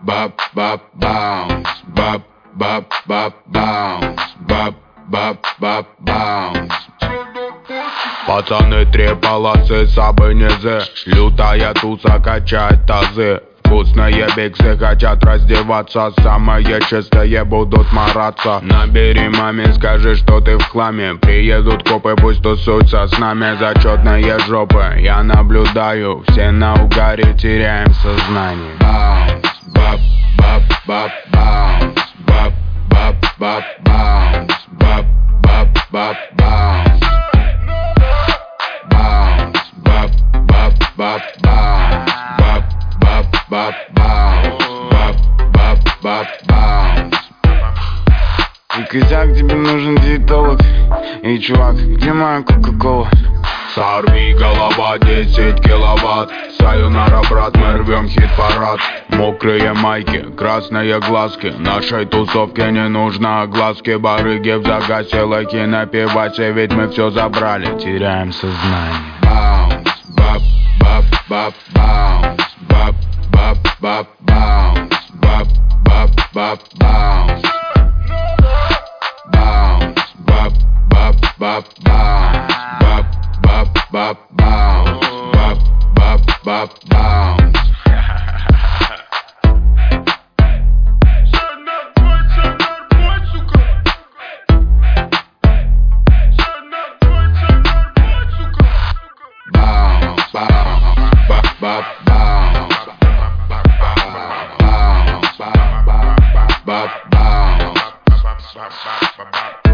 bop, bop, bounce, bop, bop, bop, bounce, bop, bop, bop, bounce. Пацаны, три полосы, сабы, низы. Лютая туса качает тазы. Вкусные биксы хотят раздеваться. Самые чистые будут мараться. Набери маме, скажи, что ты в хламе. Приедут копы, пусть тусуются с нами. Зачетные жопы, я наблюдаю. Все на угаре, теряем сознание. Bounce, bop, bop, bop, bounce, bop, bop, bop, bounce, bop, bop, bop, bounce. Bounce, bop, bop, bop, bounce, bop, bop, bop, bounce, bop, bop, bop, bounce. И козяк, тебе нужен диетолог. Эй, чувак, где моя кока-кола? Сорви голова, 10 киловатт. Сайонара, брат, мы рвем хит-парад. Мокрые майки, красные глазки. Нашей тусовке не нужно огласки. Барыги в загасе, лайки на пивасе. Ведь мы все забрали, теряем сознание. Bounce, bop, bop, bop, bounce, bop, bop, bop, bounce, bop, bop, bop, bounce. Bounce, bop, bop, bop, bounce, bop, bop, bop, bounce, bop, bop, bop, bounce. Bounce, bounce, bop, bop, bounce, bounce, bop, bop, bounce.